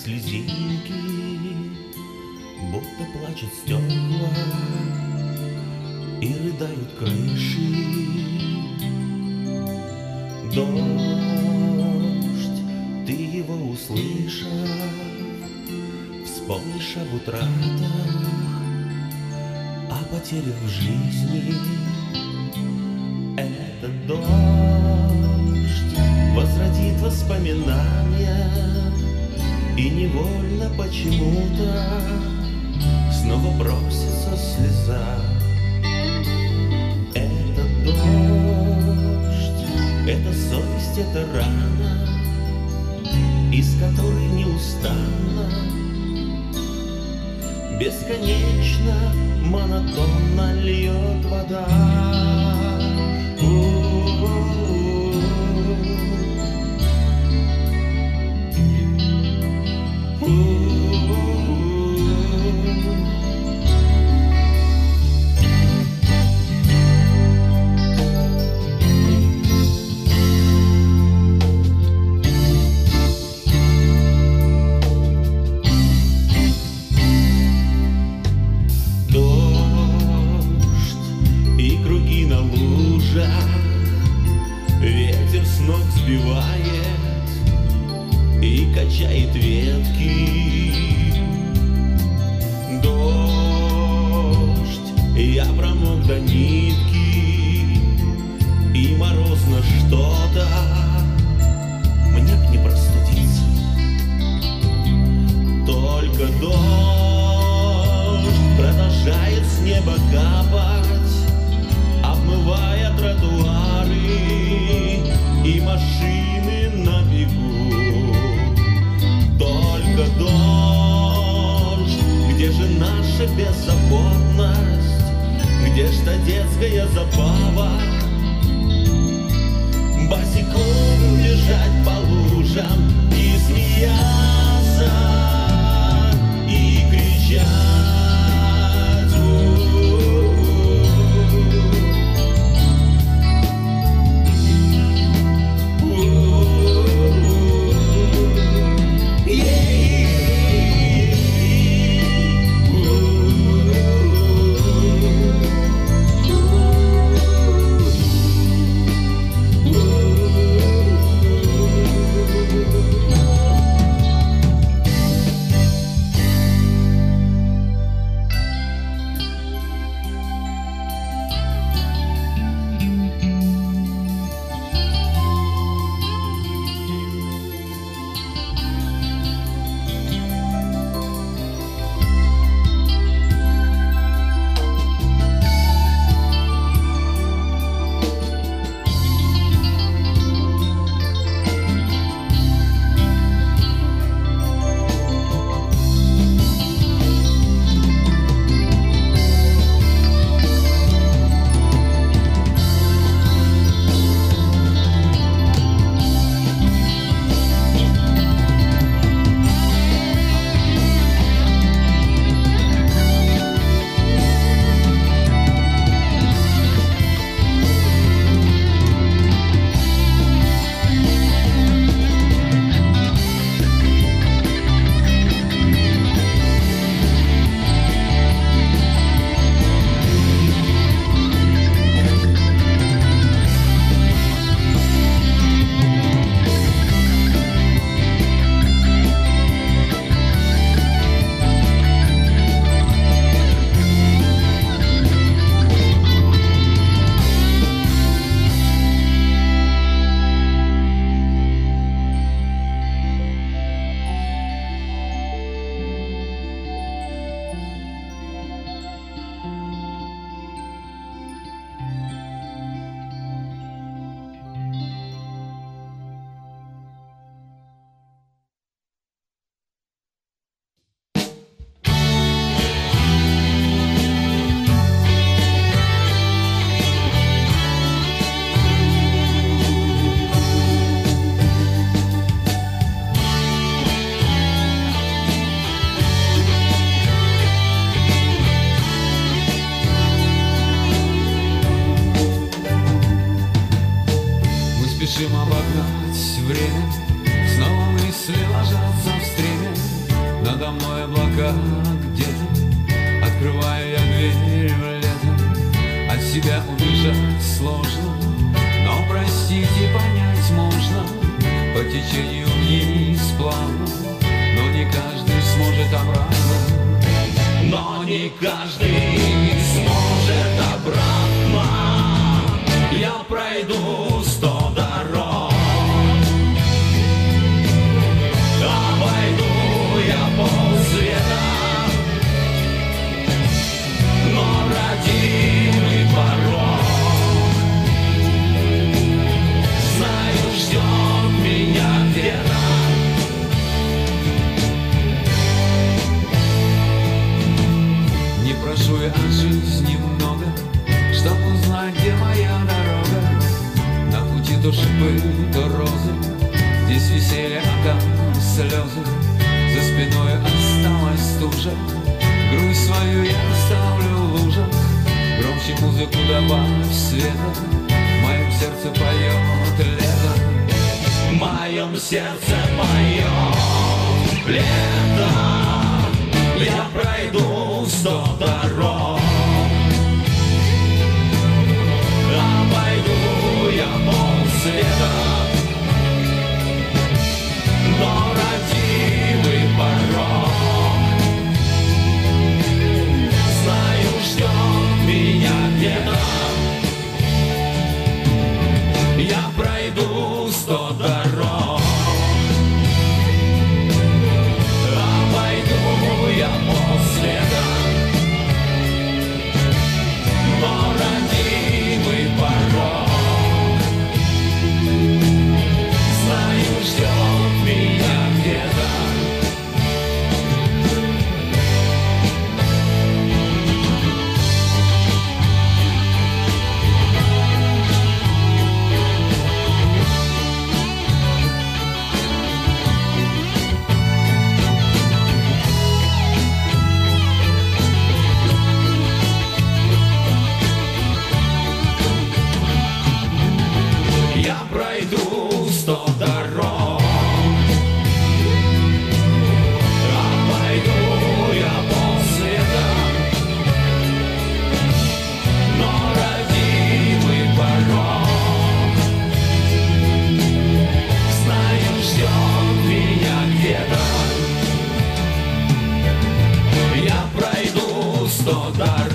слезинки, будто плачут стекла и рыдают крыши. Дождь, ты его услышав, вспомнишь об утратах, о потерях в жизни. Этот дождь возвратит воспоминания, и невольно почему-то снова бросится слеза. Это дождь, это совесть, это рана, из которой неустанно, бесконечно, монотонно льет вода. Ветер с ног сбивает и качает ветки. Дождь, я промок до нитки, и морозно что-то, мне б не простудиться. Только дождь продолжает с неба капать, обмывая тротуары и машины на бегу. Только дождь, где же наша беззаботность, где ж та детская забава? Босиком бежать по лужам и смеяться, и кричать. надо мной облака где-то, открываю я дверь в лето. От себя убежать сложно, но простить и понять можно. По течению вниз плавно, но не каждый сможет обратно. Но не каждый сможет обратно. Я пройду 100 дорог, обойду я полсвета, но родимый порог, знаю, ждет меня где-то. Не прошу я от жизни много, чтоб узнать, где моя дорога. На пути то шипы, то розы, здесь веселье, а там слезы. За спиной осталась стужа, грусть свою я оставлю в лужах. Громче музыку добавь света, в моем сердце поет лето. В моем сердце поет лето. Я пройду 100 дорог, обойду я полсвета, но родимый порог, знаю, ждет меня где-то. Я пройду 100 дорог, обойду я полсвета, но родимый порог, знаю, ждет меня где-то. Я пройду 100 дорог, обойду я полсвета, но родимый порог, знаю, ждет меня где-то. Я пройду 100 дорог,